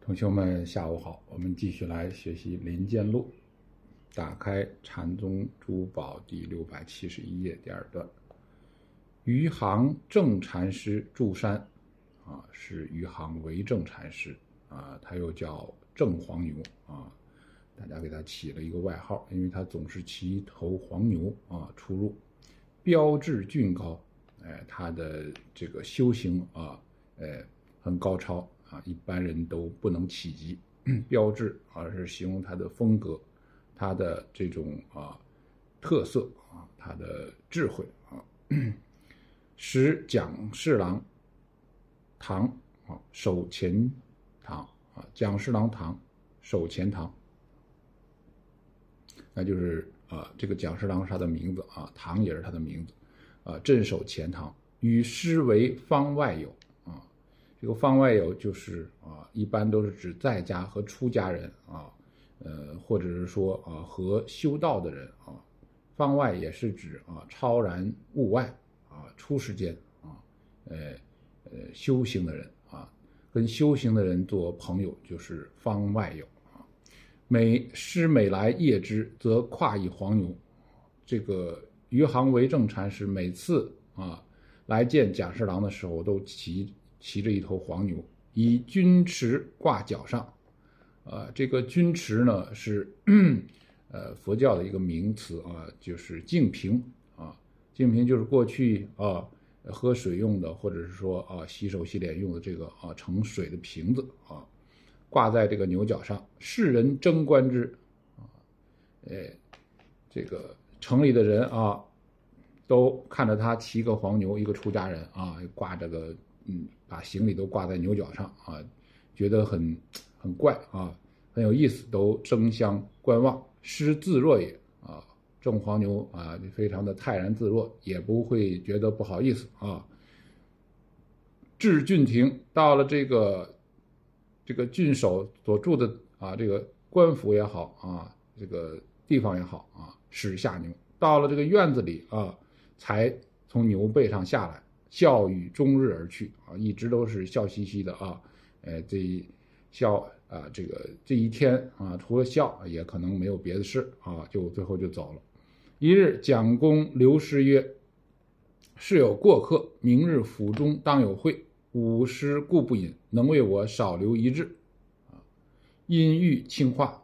同学们下午好，我们继续来学习《林间录》，打开禅宗珠宝第671页第2段。余杭正禅师住山是余杭为正禅师他又叫正黄牛大家给他起了一个外号，因为他总是骑一头黄牛出入，标致俊高，他的这个修行很高超一般人都不能企及。标致是形容他的风格，他的这种特色他的智慧使蒋侍郎堂守前堂蒋侍郎堂守前堂，那就是这个蒋侍郎是他的名字堂也是他的名字镇守前堂，与师为方外友这个方外友就是一般都是指在家和出家人或者是说和修道的人方外也是指超然物外出世间修行的人跟修行的人做朋友就是方外友师每来谒之，则跨以黄牛。这个余杭为正禅师每次来见蒋侍郎的时候，都骑着一头黄牛，以军持挂脚上。这个军持呢是佛教的一个名词就是净瓶净瓶就是过去喝水用的，或者是说洗手洗脸用的这个盛水的瓶子挂在这个牛角上，世人争观之这个城里的人都看着他骑个黄牛，一个出家人挂这个把行李都挂在牛角上觉得很怪很有意思，都争相观望。师自若也正黄牛非常的泰然自若，也不会觉得不好意思至郡庭，到了这个郡守所住的这个官府也好这个地方也好使下牛，到了这个院子里才从牛背上下来，笑语终日而去一直都是笑嘻嘻的这一天除了笑也可能没有别的事就最后就走了。一日，蒋公留师曰：是有过客，明日府中当有会，吾师故不饮，能为我少留一日因欲轻化。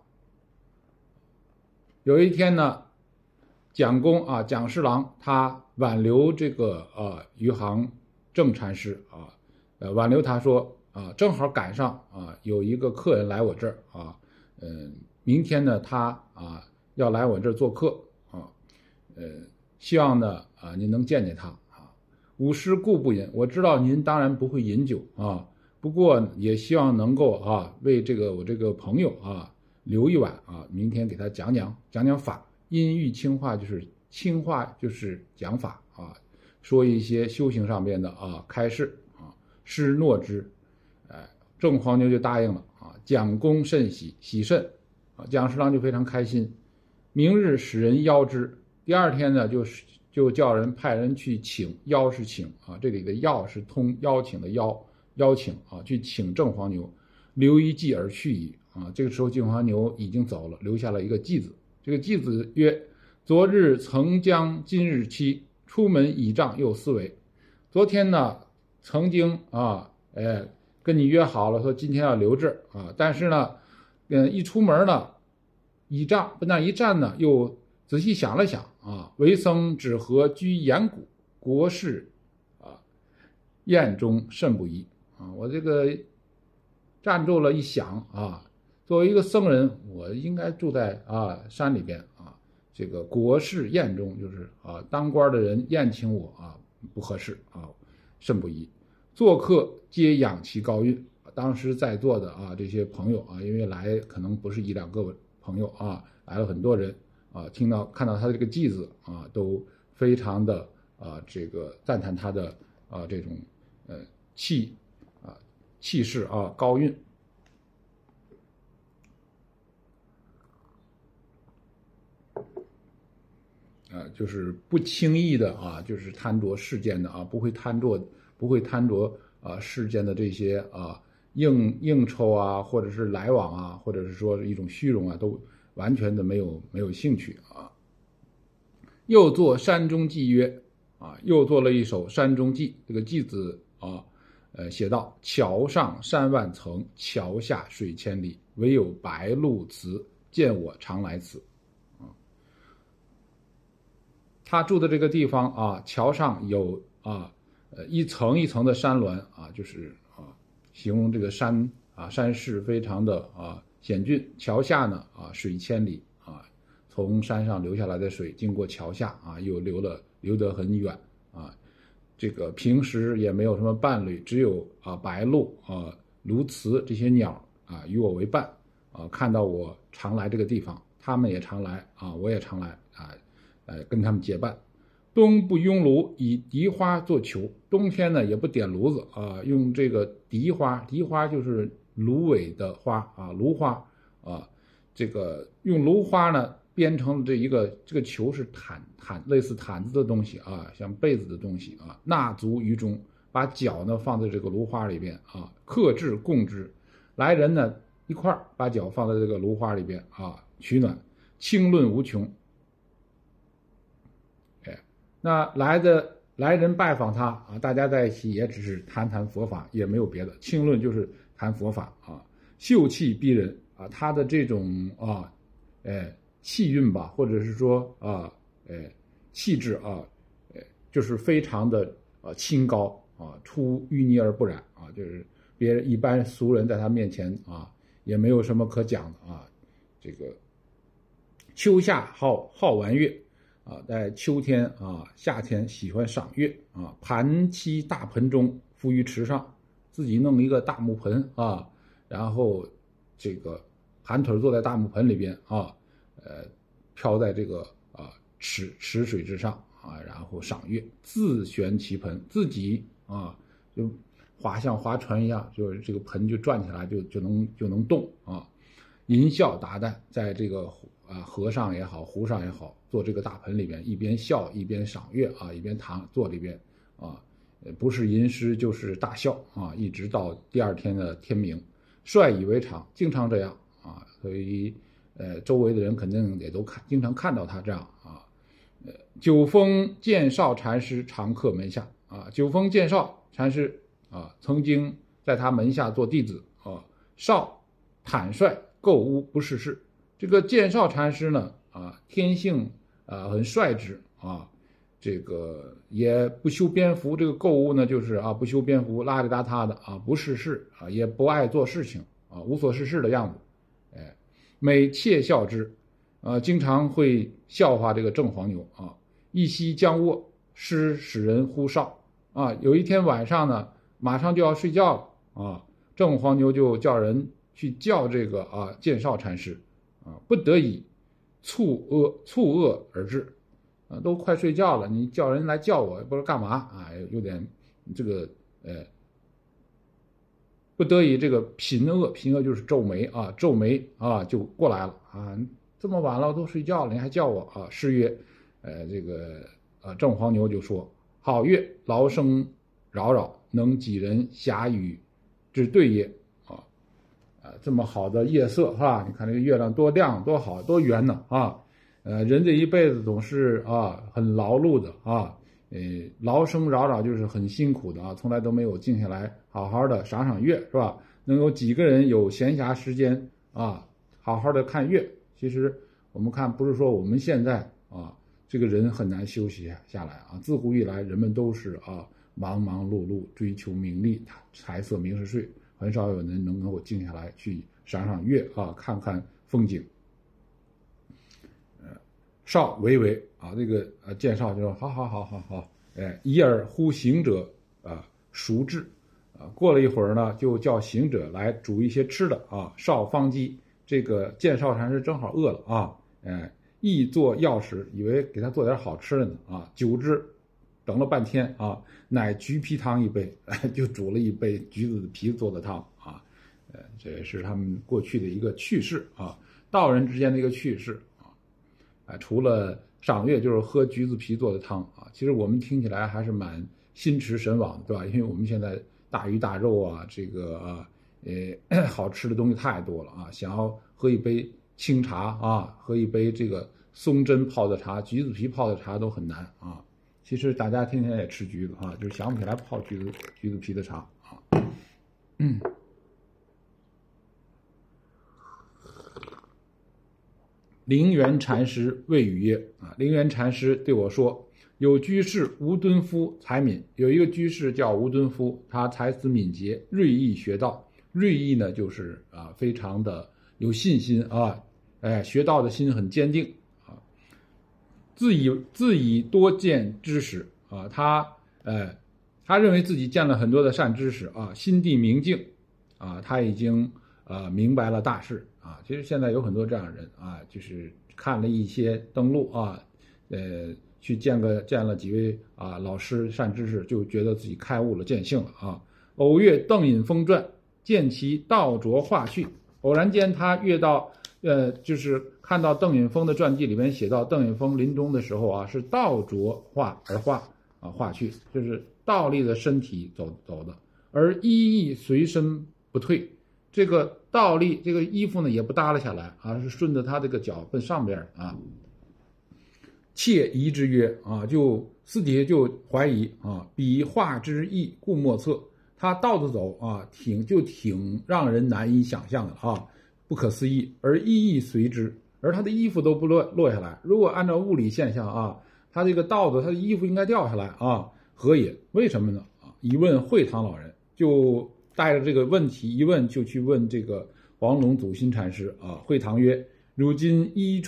有一天呢，蒋公蒋侍郎他挽留这个余杭正禅师挽留他说正好赶上有一个客人来我这儿明天呢他要来我这儿做客希望呢您能见见他吾师故不饮，我知道您当然不会饮酒不过也希望能够为我这个朋友留一晚明天给他讲讲法。因欲轻化就是轻化就是讲法说一些修行上面的开示师诺之正黄牛就答应了蒋公甚喜甚蒋侍郎就非常开心。明日使人邀之，第二天呢就叫人派人去请，邀是请这里的邀是通邀请的邀请去请正黄牛，留一骑而去矣这个时候正黄牛已经走了，留下了一个继子。这个继子曰：昨日曾将今日期，出门倚仗又思维。昨天呢曾经跟你约好了说今天要留这儿但是呢一出门呢倚仗不那一站呢又仔细想了想为僧只合居岩谷，国事宴中甚不宜我这个站住了一想作为一个僧人，我应该住在山里边这个国事宴中就是当官的人宴请我不合适甚不宜。做客皆仰其高韵，当时在座的这些朋友因为来可能不是一两个朋友来了很多人看到他的这个继子都非常的这个赞叹他的这种气势高韵就是不轻易的就是贪着世间的不会贪着世间的这些应酬啊，或者是来往啊，或者是说一种虚荣啊，都完全的没有兴趣啊。又作山中记曰啊，又做了一首山中记。这个记字啊，写道：桥上山万层，桥下水千里，唯有白鹭辞，见我常来此。他住的这个地方啊，桥上有一层一层的山峦啊，就是形容这个山山势非常的险峻。桥下呢水千里啊，从山上流下来的水经过桥下又流得很远啊。这个平时也没有什么伴侣，只有白鹭鸬鹚这些鸟与我为伴看到我常来这个地方，他们也常来我也常来跟他们结伴。冬不拥炉，以荻花做球。冬天呢也不点炉子用这个荻花，荻花就是芦苇的花芦花这个用芦花呢编成这个球是毯类似毯子的东西像被子的东西纳足于中，把脚呢放在这个芦花里边客至共之，来人呢一块把脚放在这个芦花里边取暖，清论无穷。那来人拜访他大家在一起也只是谈佛法，也没有别的。清论就是谈佛法秀气逼人他的这种气韵吧，或者是说气质就是非常的清高出淤泥而不染就是别人一般俗人在他面前也没有什么可讲的这个秋夏好玩乐在秋天夏天喜欢赏月盘栖大盆中，浮于池上，自己弄一个大木盆然后这个盘腿坐在大木盆里边飘在这个池水之上然后赏月，自旋其盆，自己就像划船一样，就是这个盆就转起来就能动吟啸达旦，在这个河上也好，湖上也好，坐这个大盆里边，一边笑一边赏月一边坐里边不是吟诗就是大笑一直到第二天的天明，率以为常，经常这样所以周围的人肯定也都经常看到他这样九峰见少禅师常客门下九峰见少禅师曾经在他门下做弟子少坦率构污不事事。这个见少禅师呢天性很率直这个也不修边幅，这个构污呢就是不修边幅，邋里邋遢的不事事也不爱做事情无所事事的样子每窃笑之经常会笑话这个郑黄牛一夕将卧，师使人呼少有一天晚上呢马上就要睡觉了郑黄牛就叫人去叫这个见少禅师不得已蹙额而至都快睡觉了，你叫人来叫我不知道干嘛有点这个不得已这个颦额就是皱眉皱眉就过来了这么晚了都睡觉了，你还叫我诗曰这个郑黄牛就说：好月劳声扰扰，能几人遐语之对也这么好的夜色是吧？你看这个月亮多亮多好多圆呢人这一辈子总是很劳碌的劳声扰扰就是很辛苦的从来都没有静下来好好的赏赏月是吧？能有几个人有闲暇时间好好的看月？其实我们看不是说我们现在这个人很难休息下来自古以来人们都是忙忙碌碌追求名利财色名食睡，很少有人能够静下来去赏赏月看看风景。少为这个见少就说好一而呼行者熟至过了一会儿呢就叫行者来煮一些吃的少方饥，这个见少禅师正好饿了意做药食，以为给他做点好吃的呢久之等了半天乃橘皮汤一杯就煮了一杯橘子的皮做的汤这也是他们过去的一个趣事道人之间的一个趣事除了赏月就是喝橘子皮做的汤其实我们听起来还是蛮心驰神往的，对吧？因为我们现在大鱼大肉这个好吃的东西太多了啊，想要喝一杯清茶啊，喝一杯这个松针泡的茶、橘子皮泡的茶都很难啊。其实大家天天也吃橘子啊，就是想不起来泡橘子皮的茶啊。灵源禅师谓语曰：啊，灵源禅师对我说，有居士吴敦夫才敏，有一个居士叫吴敦夫，他才思敏捷，锐意学道。锐意呢，就是非常的有信心啊，学道的心很坚定啊。自以多见知识啊，他认为自己见了很多的善知识啊，心地明净啊，他已经明白了大事啊。其实现在有很多这样的人啊，就是看了一些登录啊，去见了几位老师善知识，就觉得自己开悟了见性了啊。偶阅邓隐峰传，见其道着化序，偶然间他阅到就是看到邓隐峰的传记里面写到，邓隐峰临终的时候啊，是道着化而化化去，就是倒立的身体走的，而衣翼随身不退。这个倒立，这个衣服呢也不耷拉下来啊，是顺着他这个脚奔上边啊。窃疑之曰啊，就私底下就怀疑啊，彼化之意故莫测。他倒着走啊，挺让人难以想象的啊，不可思议。而衣翼随之，而他的衣服都不落下来。如果按照物理现象啊，他这个倒着，他的衣服应该掉下来啊，何也？为什么呢？啊，一问会堂老人，就带着这个问题一问，就去问这个黄龙祖心禅师啊。会堂曰：如今衣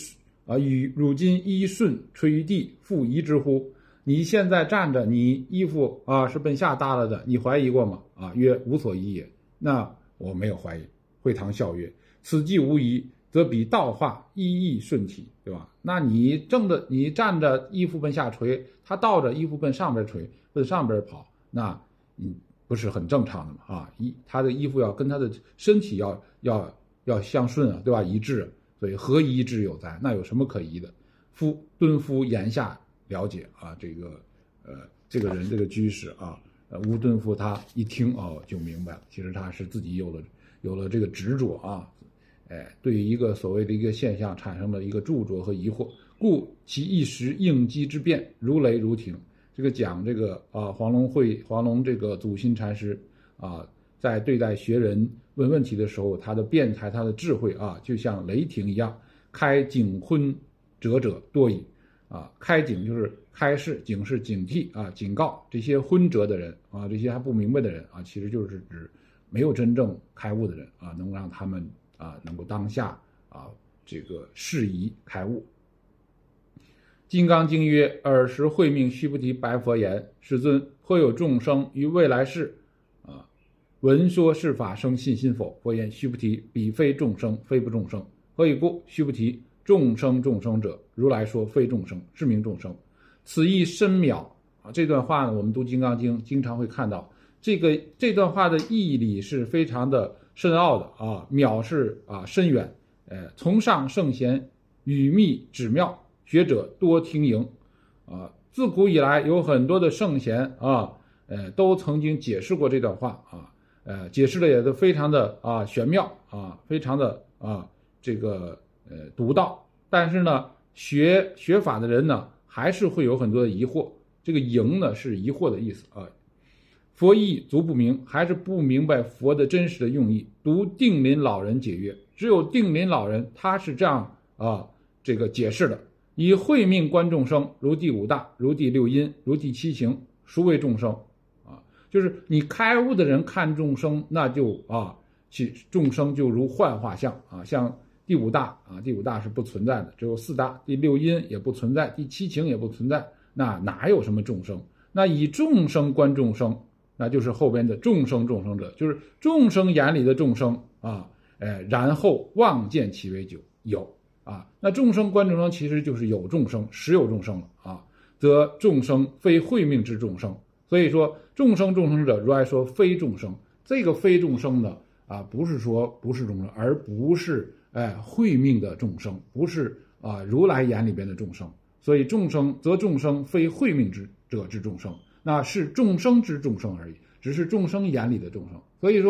顺垂于地，复疑之乎？你现在站着，你衣服是奔下耷拉的，你怀疑过吗？曰无所疑也。那我没有怀疑。会堂笑曰：此既无疑，则比道化衣翼顺体，对吧？那你站着，衣服奔下垂，他倒着，衣服奔上边垂，奔上边跑，那不是很正常的吗？他的衣服要跟他的身体要相顺啊，对吧？一致，所以何疑之有哉？那有什么可疑的？敦夫言下了解啊，这个人这个居士啊，吴敦夫他一听就明白了，其实他是自己有了这个执着啊，对于一个所谓的一个现象产生了一个著作和疑惑，故其一时应机之变，如雷如霆。这个讲这个黄龙这个祖心禅师啊，在对待学人问问题的时候，他的辩才，他的智慧啊，就像雷霆一样。开警昏者多矣。开警就是开示，警示警惕啊，警告这些昏折的人啊，这些还不明白的人啊，其实就是指没有真正开悟的人啊，能让他们能够当下这个适宜开悟。金刚经曰：尔时会命须菩提白佛言：世尊，颇有众生于未来世闻说是法生信心否？佛言：须菩提，彼非众生，非不众生。何以故？须菩提，众生者，如来说非众生，是名众生。此意深妙这段话呢，我们读《金刚经》经常会看到，这段话的义理是非常的深奥的妙是深远。从上圣贤语密旨妙，学者多听迎自古以来有很多的圣贤都曾经解释过这段话解释的也都非常的玄妙非常的这个独到。但是呢，学法的人呢，还是会有很多的疑惑。这个迎呢是疑惑的意思佛意足不明，还是不明白佛的真实的用意。读定临老人解曰，只有定临老人他是这样这个解释的：以慧命观众生，如第五大，如第六因，如第七情，孰为众生就是你开悟的人看众生，那就众生就如幻化相像第五大第五大是不存在的，只有四大。第六因也不存在，第七情也不存在，那哪有什么众生？那以众生观众生，那就是后边的众生者，就是众生眼里的众生然后望见其为有那众生观众生其实就是有众生，实有众生了则众生非慧命之众生。所以说众生者，如来说非众生。这个非众生呢不是说不是众生，而不是慧命的众生，不是如来眼里边的众生。所以众生则众生非慧命者之众生，那是众生之众生而已，只是众生眼里的众生。所以说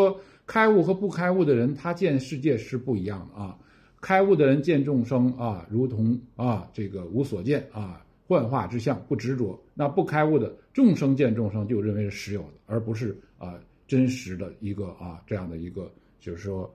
开悟和不开悟的人，他见世界是不一样的啊。开悟的人见众生啊，如同啊这个无所见啊，幻化之相，不执着。那不开悟的众生见众生，就认为是实有的，而不是啊真实的一个啊这样的一个，就是说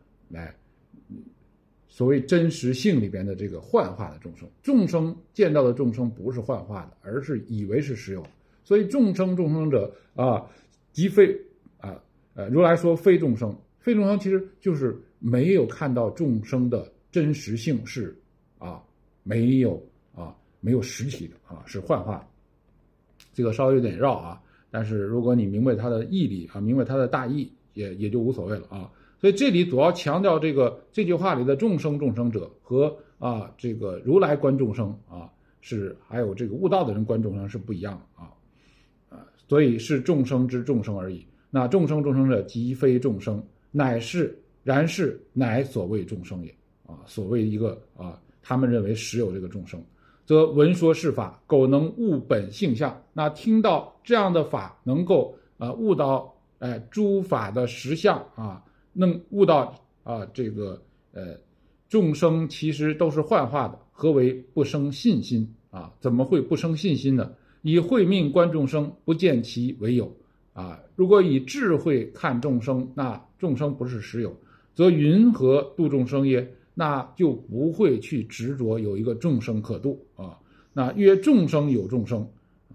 所谓真实性里边的这个幻化的众生。众生见到的众生不是幻化的，而是以为是实有的。所以众生者啊，即非如来说非众生，非众生其实就是没有看到众生的真实性是没有实体的是幻化的。这个稍微有点绕啊，但是如果你明白它的义理明白它的大义，也就无所谓了啊。所以这里主要强调这句话里的众生者和这个如来观众生是还有这个悟道的人观众生是不一样的所以是众生之众生而已。那众生者即非众生，乃所谓众生也所谓一个他们认为实有这个众生，则闻说是法，苟能悟本性相。那听到这样的法，能够悟到诸法的实相能悟到这个众生其实都是幻化的，何为不生信心怎么会不生信心呢？以慧命观众生，不见其为有如果以智慧看众生，那众生不是实有，则云何度众生耶？那就不会去执着有一个众生可度那曰众生有众生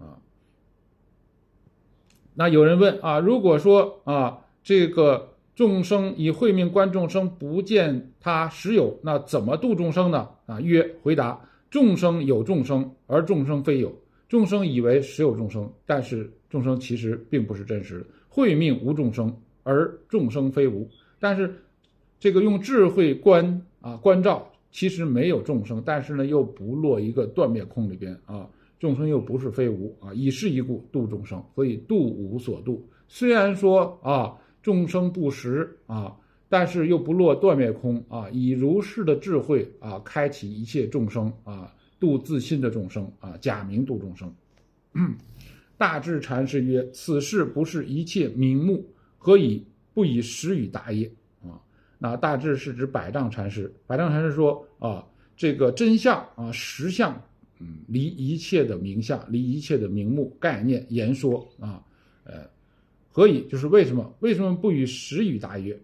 那有人问如果说这个众生以慧命观众生，不见他实有，那怎么度众生呢？曰回答：众生有众生，而众生非有。众生以为实有众生，但是众生其实并不是真实的。慧命无众生，而众生非无。但是这个用智慧观照，其实没有众生，但是呢又不落一个断灭空里边众生又不是非无以是一故度众生，所以度无所度。虽然说众生不实但是又不落断灭空以如是的智慧开启一切众生度自心的众生假名度众生。大智禅师曰：此事不是一切名目，何以不以实语答耶？那大智是指百丈禅师。百丈禅师说这个真相实相离一切的名相，离一切的名目概念言说何以就是为什么不以实语答曰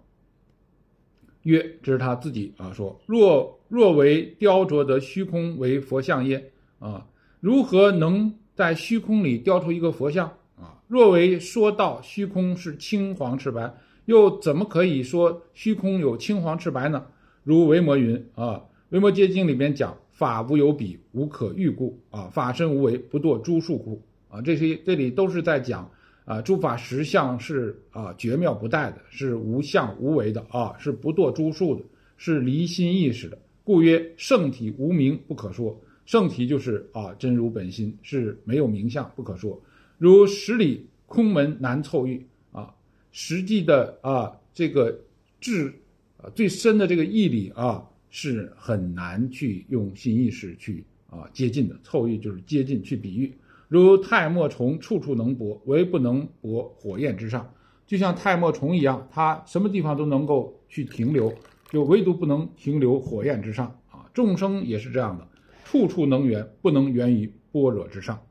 曰，这是他自己说，若为雕琢的虚空为佛像耶如何能在虚空里雕出一个佛像若为说道虚空是青黄赤白，又怎么可以说虚空有青黄赤白呢？如维摩云维摩诘经里面讲，法无有比，无可喻故法身无为，不堕诸数故这里都是在讲诸法实相是绝妙不殆的，是无相无为的是不堕诸数的，是离心意识的。故曰圣体无名，不可说。圣体就是真如本心，是没有名相，不可说。如十里空门难凑遇实际的这个最深的这个义理是很难去用心意识去接近的。凑遇就是接近，去比喻。如太末虫处处能搏，唯不能搏火焰之上。就像太末虫一样，它什么地方都能够去停留，就唯独不能停留火焰之上众生也是这样的，处处能缘，不能缘于般若之上。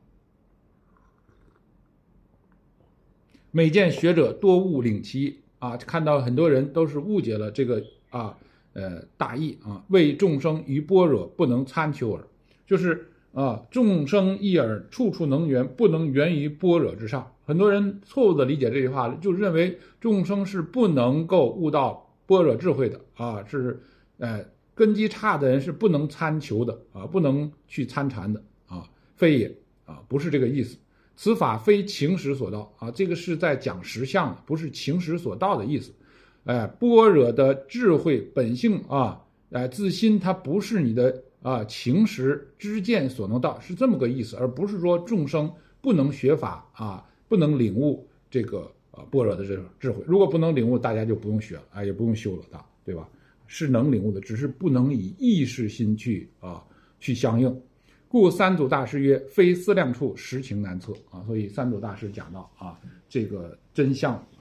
每见学者多误领其意看到很多人都是误解了这个大义为众生于般若不能参求耳，就是众生一耳，处处能缘，不能缘于般若之上。很多人错误的理解这句话，就认为众生是不能够悟到般若智慧的是根基差的人是不能参求的不能去参禅的非也不是这个意思。此法非情识所到这个是在讲实相的，不是情识所到的意思。般若的智慧本性自心，它不是你的情识知见所能到，是这么个意思，而不是说众生不能学法不能领悟这个般若的这种智慧。如果不能领悟，大家就不用学了也不用修了对吧？是能领悟的，只是不能以意识心去相应。故三祖大师曰：非思量处，实情难测所以三祖大师讲到这个真相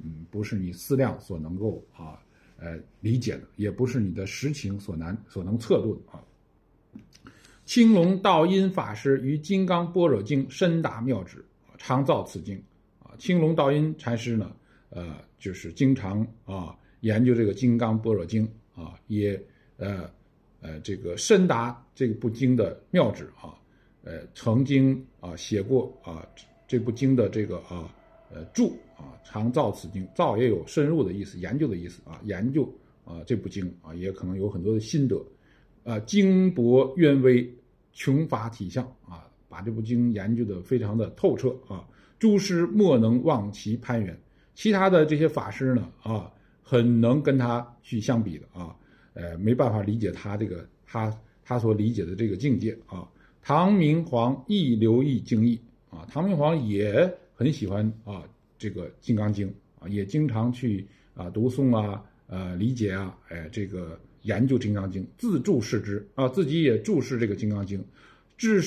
不是你思量所能够理解的，也不是你的实情所能测度的啊。青龙道阴法师于金刚般若经深达妙旨，常造此经啊。青龙道阴禅师呢，就是经常研究这个金刚般若经啊，也这个深达这部经的妙旨啊，曾经写过这部经的这个注啊，常造此经，造也有深入的意思，研究的意思啊，研究这部经啊，也可能有很多的心得经博渊微，穷乏体相啊，把这部经研究的非常的透彻啊，诸师莫能望其攀援，其他的这些法师呢很能跟他去相比的啊，没办法理解他这个他所理解的这个境界啊。唐明皇亦留意经义啊，唐明皇也很喜欢这个《金刚经》啊，也经常去读诵理解这个研究《金刚经》，自注释之啊，自己也注释这个《金刚经》，治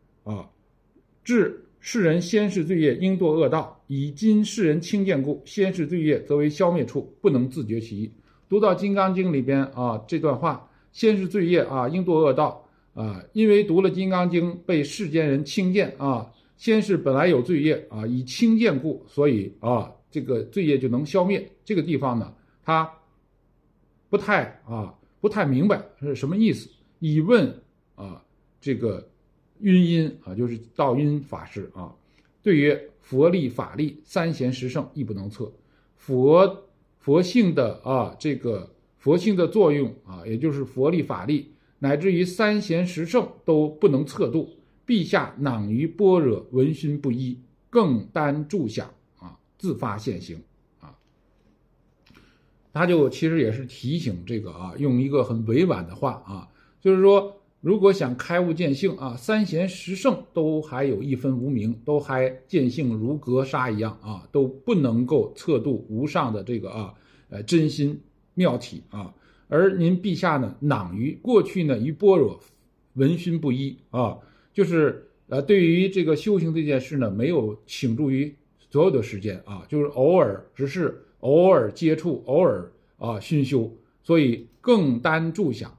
世人先世罪业，应堕恶道，以今世人轻贱故，先世罪业则为消灭处，不能自觉其意。读到《金刚经》里边这段话，先世罪业应堕恶道因为读了《金刚经》，被世间人轻贱先世本来有罪业以轻贱故，所以这个罪业就能消灭。这个地方呢，他不太明白是什么意思。以问这个云阴就是道阴法师对曰：佛力法力三贤十圣亦不能测。佛性的这个佛性的作用也就是佛力法力，乃至于三贤十圣都不能测度。陛下囊于般若，闻熏不一，更单著想自发现行他就其实也是提醒这个用一个很委婉的话就是说，如果想开悟见性三贤十圣都还有一分无明，都还见性如隔沙一样都不能够测度无上的这个真心妙体而您陛下呢，囊于过去呢于般若闻熏不一就是对于这个修行这件事呢，没有倾注于所有的时间就是只是偶尔接触，偶尔熏修，所以更单著想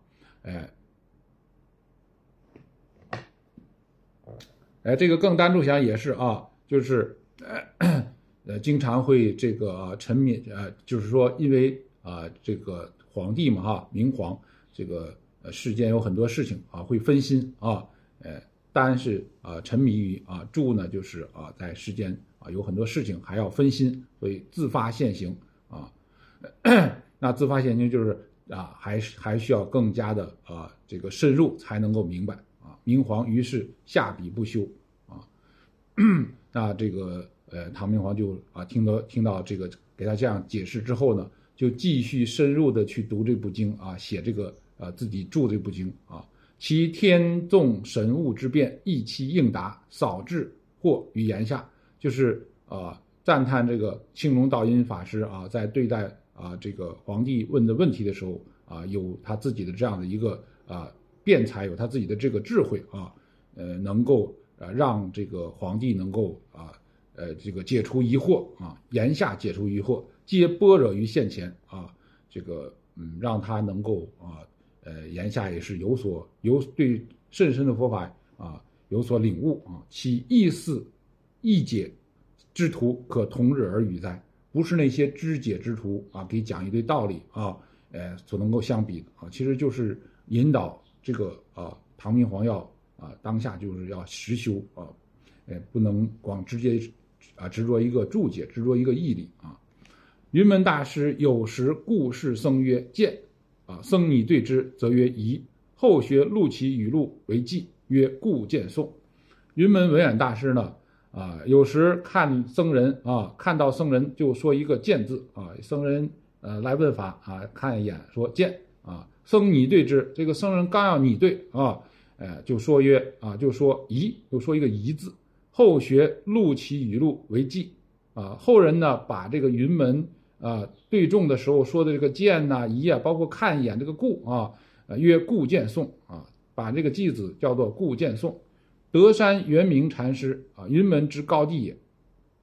这个更单著想也是就是经常会这个沉迷就是说因为这个皇帝嘛明皇这个世间有很多事情会分心单是沉迷于著呢就是在世间有很多事情还要分心，所以自发现行那自发现行就是还需要更加的这个深入才能够明白明皇于是下笔不休那这个唐明皇就听到这个给他这样解释之后呢，就继续深入的去读这部经写这个自己注这部经其天纵神物之变，意其应答，扫至或于言下，就是赞叹这个青龙道阴法师在对待这个皇帝问的问题的时候有他自己的这样的一个辩才，有他自己的这个智慧能够让这个皇帝能够这个解除疑惑言下解除疑惑，皆般若于现前这个让他能够言下也是对甚深的佛法有所领悟其意思意解之徒可同日而语哉？不是那些知解之徒给讲一堆道理所能够相比的其实就是引导这个唐明皇要当下就是要实修不能光直接执着一个注解，执着一个义理云门大师有时故事僧曰：见僧拟对之，则曰疑。后学录其语录为记，曰故见颂。云门文远大师呢有时看僧人看到僧人就说一个见字僧人来问法看一眼说见僧拟对之，这个僧人刚要拟对就说曰就说疑，就说一个疑字。后学录其语录为记后人呢把这个云门对众的时候说的这个见疑包括看一眼这个故曰故见颂把这个记字叫做故见颂。德山圆明禅师云门之高弟也，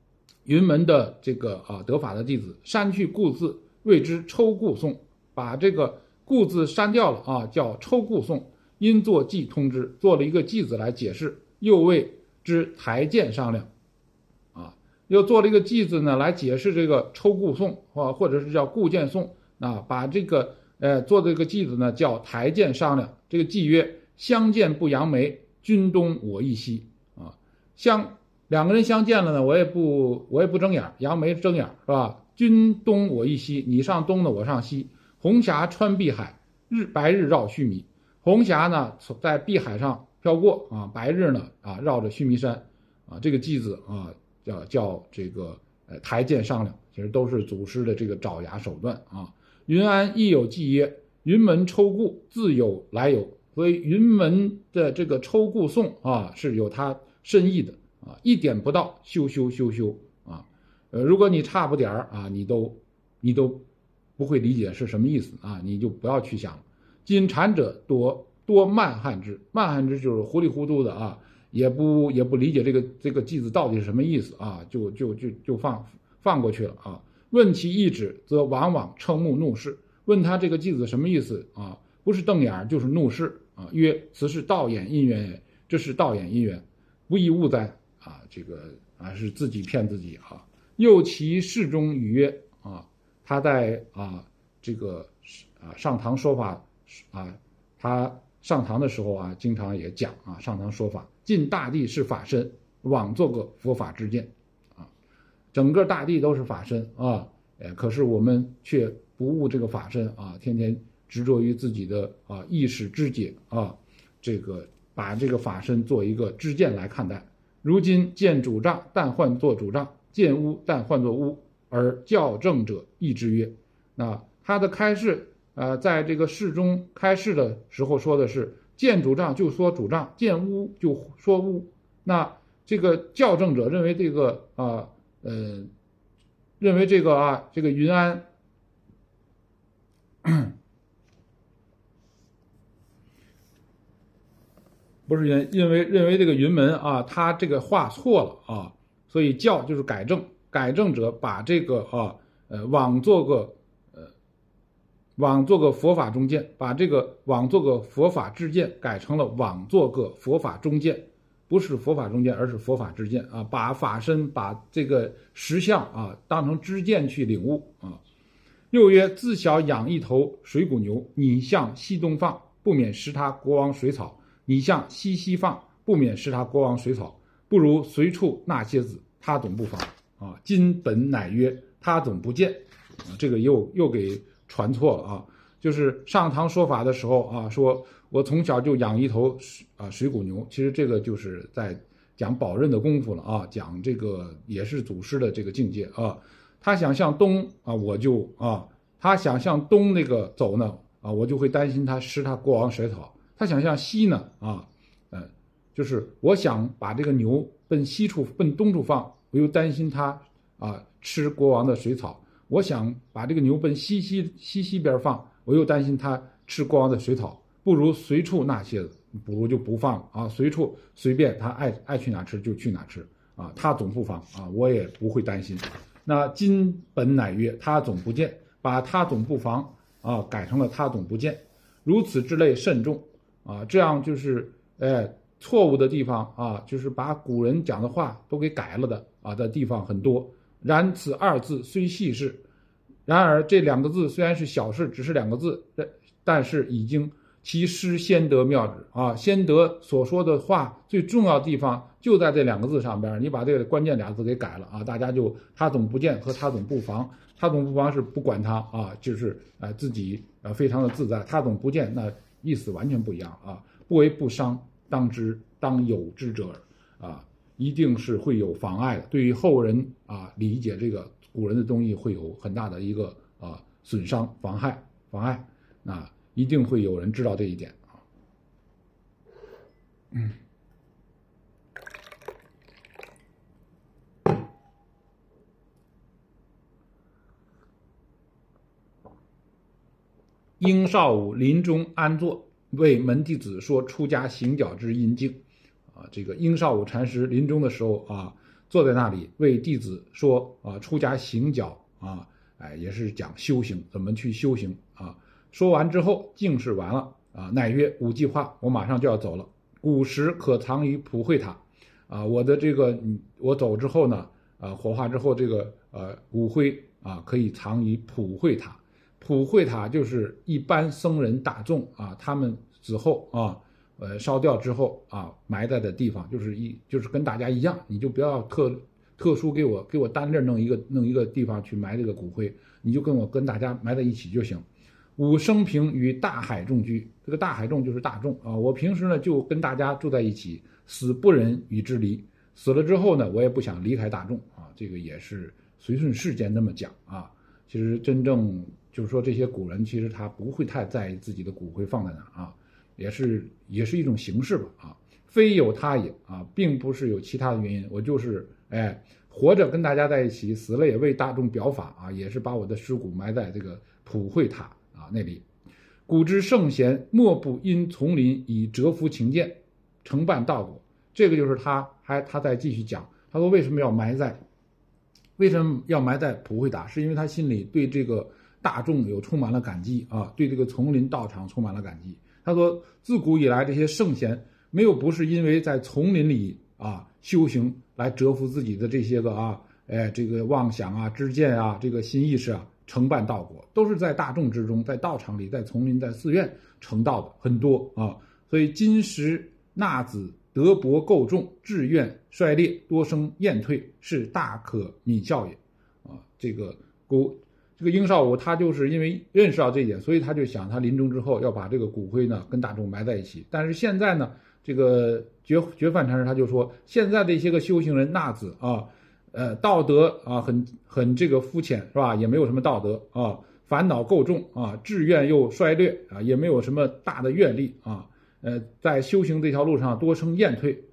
云门的这个得法的弟子删去故字，谓之抽故颂，把这个故字删掉了叫抽故颂，因作记通之，做了一个记字来解释，又谓之台鉴商量又做了一个记字呢来解释这个抽故颂或者是叫故鉴颂把这个做的这个记子呢叫台鉴商量，这个记曰：相见不扬眉，君东我亦西两个人相见了呢，我也不睁眼，扬眉睁眼是吧？君东我亦西，你上东呢，我上西。红霞穿碧海，白日绕须弥。红霞呢在碧海上飘过白日呢绕着须弥山这个记子叫这个台鉴商量，其实都是祖师的这个爪牙手段云安亦有记曰：云门抽故，自有来由。所以云门的这个抽故颂是有它深意的一点不到，修如果你差不点你都不会理解是什么意思你就不要去想。今禅者多慢汉之，慢汉之就是糊里糊涂的也不理解这个句子到底是什么意思就放过去了问其意旨，则往往瞠目怒视。问他这个句子什么意思不是瞪眼就是怒视曰：此是道眼因缘也，这是道眼因缘，不亦误哉这个是自己骗自己又其事中语曰他在这个上堂说法他上堂的时候经常也讲上堂说法，尽大地是法身，枉做个佛法之见整个大地都是法身可是我们却不悟这个法身天天执着于自己的意识知解这个把这个法身做一个知见来看待。如今见主障，但换作主障；见污，但换作污，而校正者亦之曰。那他的开示在这个示中开示的时候说的是见主障就说主障，见污就说污。那这个校正者认为这个这个云安不是认为这个云门他这个话错了所以校就是改正，改正者把这个枉做个佛法中见，把这个枉做个佛法之见改成了枉做个佛法中见，不是佛法中见，而是佛法之见把法身把这个实相当成知见去领悟又曰：自小养一头水谷牛，你向西东放，不免食他国王水草；你向西放，不免食他国王水草。不如随处纳些子，他总不妨今本乃曰：他总不见这个又给传错了就是上堂说法的时候说我从小就养一头水谷牛，其实这个就是在讲宝刃的功夫了讲这个也是祖师的这个境界他想向东我就他想向东那个走呢我就会担心他吃他国王水草。他想向西呢就是我想把这个牛奔西处奔东处放，我又担心他吃国王的水草。我想把这个牛奔西边放，我又担心他吃国王的水草。不如随处纳些子，不如就不放随处随便他爱去哪吃就去哪吃他总不妨我也不会担心。那今本乃曰：他总不见，把他总不妨改成了他总不见。如此之类甚众这样就是错误的地方就是把古人讲的话都给改了的地方很多。然此二字虽细事，然而这两个字虽然是小事，只是两个字，但是已经其失先得妙旨先得所说的话最重要的地方就在这两个字上边，你把这个关键俩字给改了大家就他总不见和他总不妨。他总不妨是不管他就是自己非常的自在，他总不见那意思完全不一样不为不伤，当有之者一定是会有妨碍的，对于后人理解这个古人的东西会有很大的一个损伤妨碍一定会有人知道这一点殷少武临终安坐，为门弟子说出家行脚之阴境这个殷少武禅师临终的时候坐在那里为弟子说出家行脚也是讲修行，怎么去修行说完之后净是完了乃曰吾计划，我马上就要走了，骨石可藏于普惠塔我的这个我走之后呢火化之后这个骨灰可以藏于普惠塔。普惠塔就是一般僧人大众他们死后烧掉之后埋在的地方，就是跟大家一样，你就不要特殊给我单另弄一个地方去埋这个骨灰，你就跟大家埋在一起就行。吾生平于大海众居，这个大海众就是大众我平时呢就跟大家住在一起，死不忍与之离，死了之后呢我也不想离开大众这个也是随顺世间那么讲其实真正就是说这些古人其实他不会太在意自己的骨灰放在哪也是一种形式吧非有他也并不是有其他的原因，我就是活着跟大家在一起，死了也为大众表法也是把我的尸骨埋在这个普惠塔那里。古之圣贤莫不因丛林以蛰伏勤俭，承办道果。这个就是他再继续讲，他说为什么要埋在普惠塔，是因为他心里对这个大众充满了感激对这个丛林道场充满了感激。他说自古以来这些圣贤没有不是因为在丛林里修行来折服自己的这些个这个妄想知见这个新意识承办道果，都是在大众之中，在道场里，在丛林，在寺院成道的很多所以今时纳子德薄垢重，志愿衰劣，多生厌退，是大可悯笑也这个殷绍武他就是因为认识到这一点，所以他就想他临终之后要把这个骨灰呢跟大众埋在一起。但是现在呢这个觉范禅师他就说，现在的一些个修行人纳子道德很这个肤浅是吧，也没有什么道德烦恼够重志愿又衰劣也没有什么大的愿力在修行这条路上多生厌退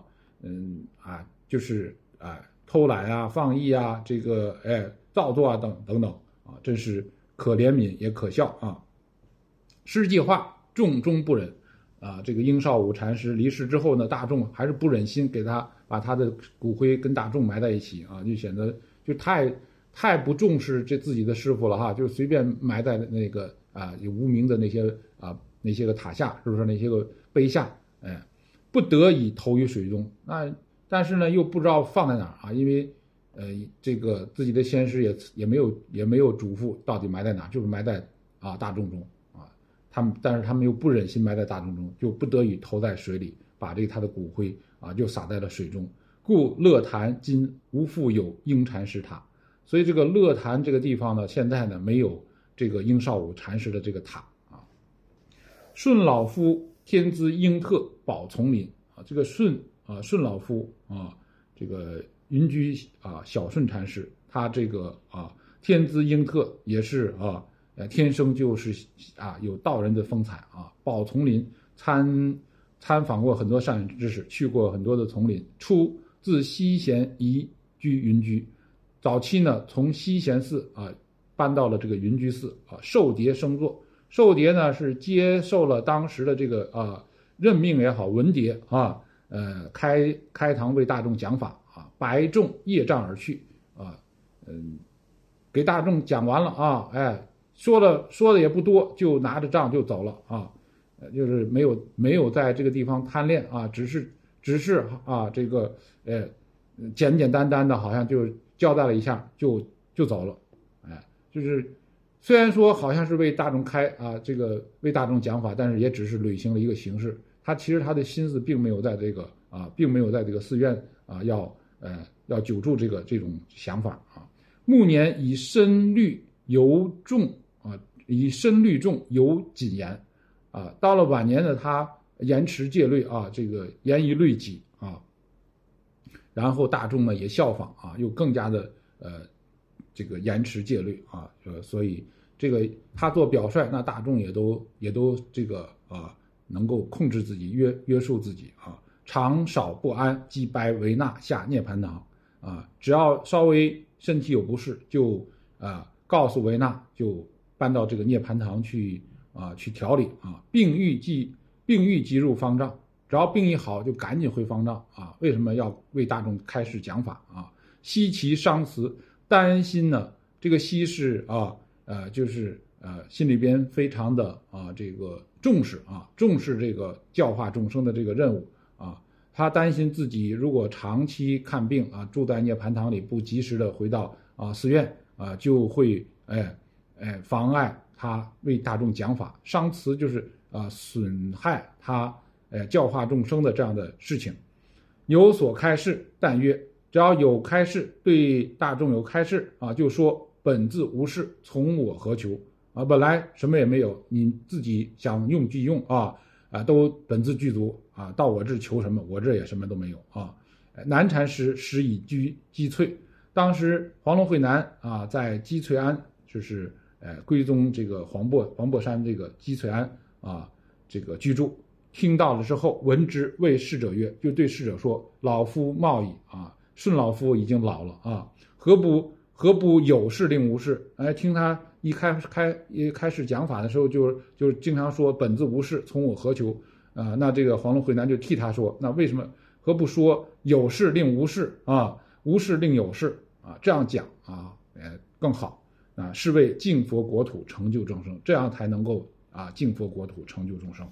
就是偷懒放逸这个造作等等真是可怜悯也可笑诗计划众中不忍这个殷绍武禅师离世之后呢，大众还是不忍心给他把他的骨灰跟大众埋在一起就显得就太不重视这自己的师傅了就随便埋在那个有无名的那些个塔下，是不是那些个碑下不得已投于水中。但是呢又不知道放在哪因为这个自己的先师也没有嘱咐到底埋在哪，就是埋在大众中但是他们又不忍心埋在大众中，就不得已投在水里，把他的骨灰就撒在了水中。故乐坛今无复有应禅师塔，所以这个乐坛这个地方呢，现在呢没有这个殷绍武禅师的这个塔顺老夫天资英特保丛林这个顺老夫这个云居小顺禅师，他这个天资英特也是天生就是有道人的风采保丛林，参访过很多善知识，去过很多的丛林，初自西贤移居云居，早期呢从西贤寺搬到了这个云居寺受牒升座。受牒呢是接受了当时的这个任命也好，文牒开堂为大众讲法白众夜障而去给大众讲完了说的也不多，就拿着杖就走了就是没有在这个地方贪恋只是这个简简单单的好像就交代了一下就走了就是虽然说好像是为大众这个为大众讲法，但是也只是履行了一个形式，其实他的心思并没有在这个寺院要久住这种想法暮年以身虑尤重以身虑重尤谨严到了晚年的他严持戒律这个严以律己然后大众呢也效仿又更加的这个严持戒律所以这个他做表率，那大众也都这个能够控制自己，约束自己常少不安，即白维纳下涅盘堂只要稍微身体有不适，就告诉维纳，就搬到这个涅盘堂去调理病愈即入方丈只要病一好就赶紧回方丈啊。为什么要为大众开示讲法啊？惜其伤辞，担心呢这个惜是就是心里边非常的这个重视这个教化众生的这个任务啊。他担心自己如果长期看病住在涅槃堂里，不及时的回到寺院就会妨碍他为大众讲法。伤辞就是损害他教化众生的这样的事情。有所开示，但曰只要有开示，对大众有开示就说本自无事，从我何求本来什么也没有，你自己想用即用都本自具足到我这求什么？我这也什么都没有南禅师时已居鸡翠，当时黄龙慧南在鸡翠庵，就是归宗这个黄檗山这个鸡翠庵这个居住。听到了之后，闻之，谓侍者曰，就对侍者说：老夫耄矣顺老夫已经老了何不有事令无事？听他一开始讲法的时候就经常说本自无事，从我何求那这个黄龙慧南就替他说，那为什么何不说有事令无事无事令有事这样讲更好是为净佛国土成就众生，这样才能够净佛国土成就众生。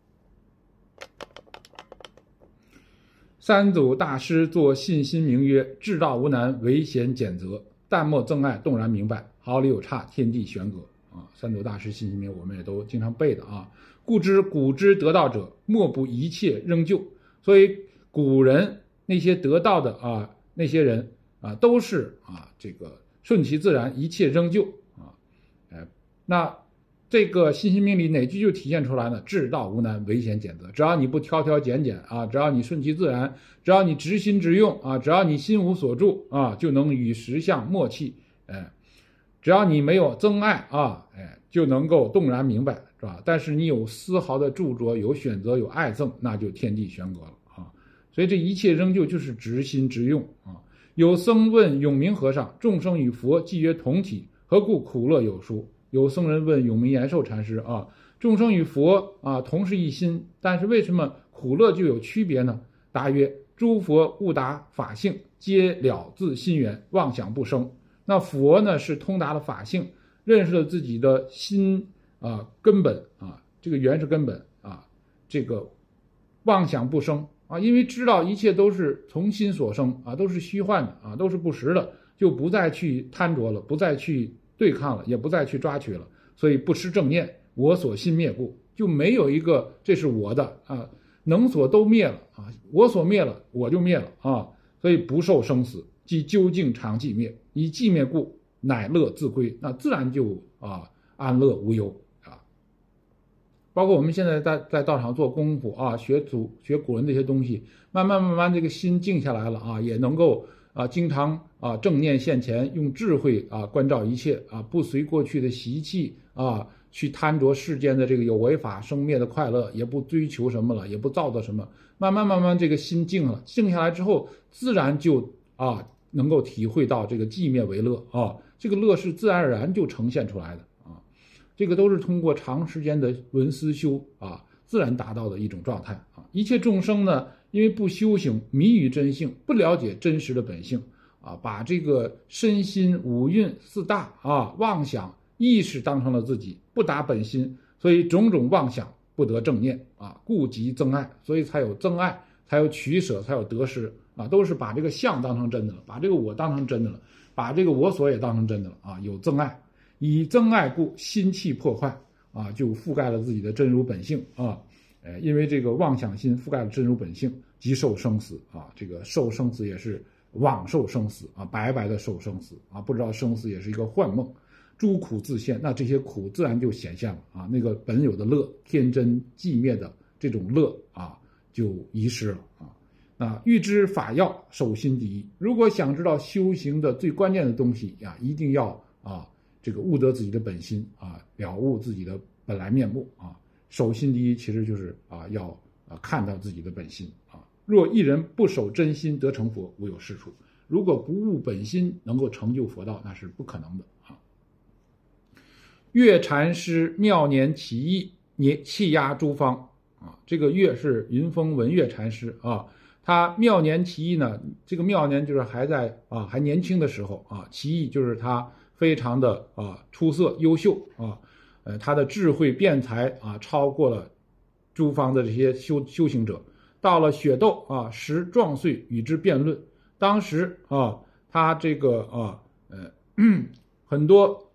三祖大师作信心名曰：至道无难，唯贤简择，淡漠憎爱，动然明白，毫厘有差，天地悬隔三祖大师信心名我们也都经常背的故知古之得道者，莫不一切仍旧。所以古人那些得道的那些人都是这个顺其自然，一切仍旧那这个信心名里哪句就体现出来呢？至道无难，唯贤简择。只要你不挑挑拣拣只要你顺其自然，只要你直心直用只要你心无所住就能与实相默契只要你没有憎爱就能够动然明白，是吧？但是你有丝毫的著着，有选择，有爱憎，那就天地悬隔了所以这一切仍旧就是直心直用有僧问永明和尚：众生与佛既曰同体，何故苦乐有殊？有僧人问永明延寿禅师众生与佛同是一心，但是为什么苦乐就有区别呢？答曰：诸佛悟达法性，皆了自心源，妄想不生。那佛呢是通达了法性，认识了自己的心根本这个源是根本这个妄想不生因为知道一切都是从心所生都是虚幻的都是不实的，就不再去贪着了，不再去对抗了，也不再去抓取了，所以不失正念，我所心灭故，就没有一个这是我的能所都灭了我所灭了，我就灭了所以不受生死，即究竟常寂灭，以寂灭故，乃乐自归，那自然就安乐无忧包括我们现在在道场做功夫学古人这些东西，慢慢这个心静下来了也能够经常正念现前，用智慧关照一切不随过去的习气去贪着世间的这个有为法生灭的快乐，也不追求什么了，也不造作什么，慢慢这个心静了，静下来之后，自然就能够体会到这个寂灭为乐这个乐是自然而然就呈现出来的这个都是通过长时间的闻思修自然达到的一种状态一切众生呢，因为不修行，迷于真性，不了解真实的本性把这个身心五蕴四大妄想意识当成了自己，不达本心，所以种种妄想不得正念故即憎爱，所以才有憎爱，才有取舍，才有得失都是把这个相当成真的了，把这个我当成真的了，把这个我所也当成真的了有憎爱，以憎爱故，心气破坏就覆盖了自己的真如本性因为这个妄想心覆盖了真如本性，即受生死这个受生死也是枉受生死白白的受生死不知道生死也是一个幻梦，诸苦自现，那这些苦自然就显现了那个本有的乐，天真寂灭的这种乐就遗失了欲知法要，守心第一。如果想知道修行的最关键的东西一定要这个悟得自己的本心了悟自己的本来面目守心第一，其实就是要看到自己的本心若一人不守真心，得成佛，无有是处。如果不悟本心，能够成就佛道，那是不可能的月禅师妙年起义，气压诸方这个月是云峰文月禅师啊。他妙年奇异呢，这个妙年就是还年轻的时候啊，奇异就是他非常的出色优秀啊，他的智慧辩才啊超过了诸方的这些修行者。到了雪窦啊，时壮岁与之辩论，当时啊他这个很多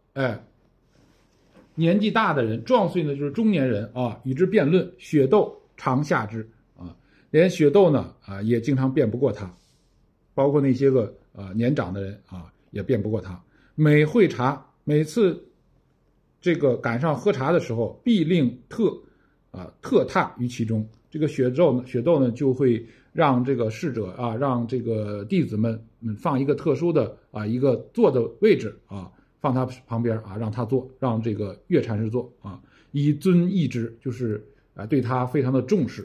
年纪大的人，壮岁呢就是中年人啊，与之辩论，雪窦常下之。连雪窦呢也经常辩不过他，包括那些个年长的人也辩不过他。每会茶，每次这个赶上喝茶的时候，必令特踏于其中。这个雪窦呢就会让这个侍者让这个弟子们放一个特殊的一个坐的位置放他旁边让他坐，让这个月禅师坐以尊义之，就是对他非常的重视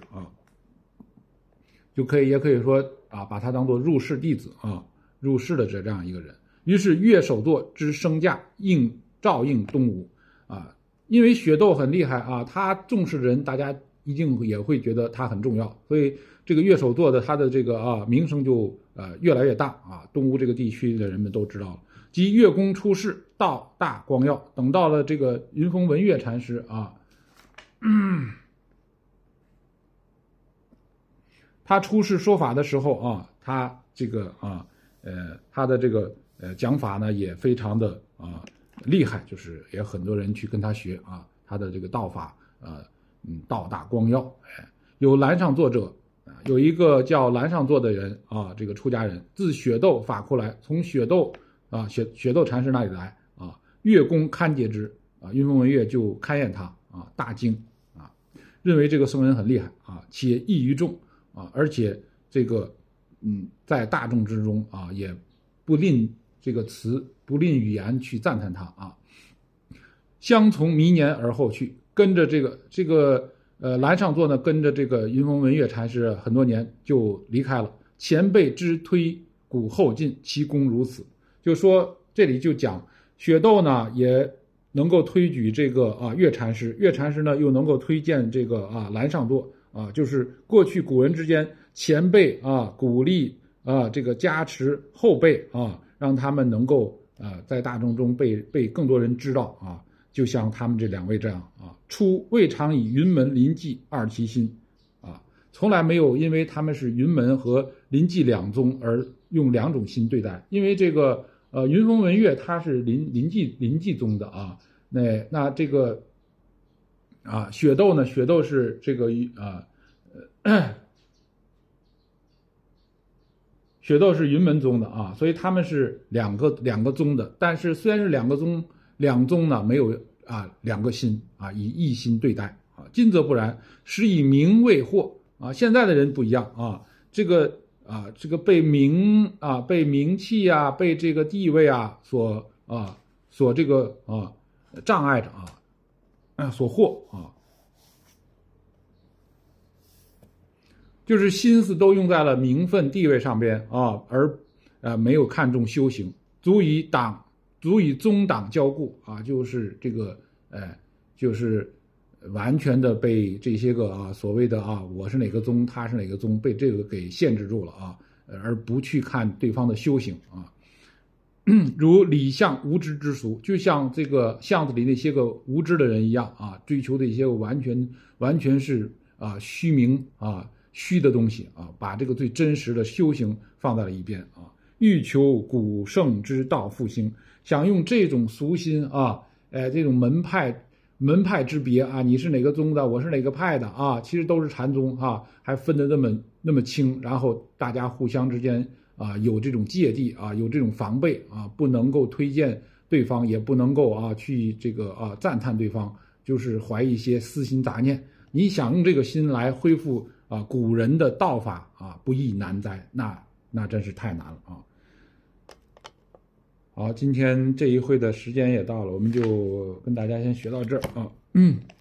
也可以说把他当做入室弟子入室的这样一个人。于是月首座之升驾照应东吴因为雪窦很厉害他重视的人，大家一定也会觉得他很重要，所以这个月首座的他的这个名声就越来越大东吴这个地区的人们都知道了。即月公出世，道大光耀。等到了这个云峰文月禅师他出世说法的时候他这个他的这个讲法呢也非常的厉害，就是也很多人去跟他学他的这个道法道大光耀。有蓝上座者，有一个叫蓝上座的人这个出家人，自雪窦法库来，从雪窦雪窦禅师那里来月公堪诘之云峰文月就勘验他大惊认为这个僧人很厉害且异于众而且这个在大众之中也不吝这个词，不吝语言去赞叹他相从弥年而后去，跟着这个蓝上座呢，跟着这个云峰文月禅师很多年就离开了。前辈之推古后进，其功如此。就说这里就讲雪窦呢也能够推举这个月禅师，月禅师呢又能够推荐这个蓝上座就是过去古人之间前辈鼓励这个加持后辈让他们能够在大众中被更多人知道就像他们这两位这样初未尝以云门临济二其心从来没有因为他们是云门和临济两宗而用两种心对待。因为这个云峰文月他是临济宗的那这个雪窦呢，雪窦是这个雪窦是云门宗的所以他们是两个宗的。但是虽然是两宗呢，没有两个心以一心对待今则不然，实以名为惑现在的人不一样这个被名气被这个地位所这个障碍着所惑就是心思都用在了名分地位上边而没有看重修行，足以宗党交固就是这个就是完全的被这些个所谓的我是哪个宗他是哪个宗被这个给限制住了而不去看对方的修行如理相无知之俗，就像这个巷子里那些个无知的人一样追求的一些完全是虚名虚的东西把这个最真实的修行放在了一边欲求古圣之道复兴，想用这种俗心这种门派之别你是哪个宗的，我是哪个派的其实都是禅宗还分得那么清，然后大家互相之间有这种芥蒂有这种防备不能够推荐对方，也不能够去这个赞叹对方，就是怀一些私心杂念。你想用这个心来恢复古人的道法不亦难哉，那真是太难了好，今天这一会的时间也到了，我们就跟大家先学到这儿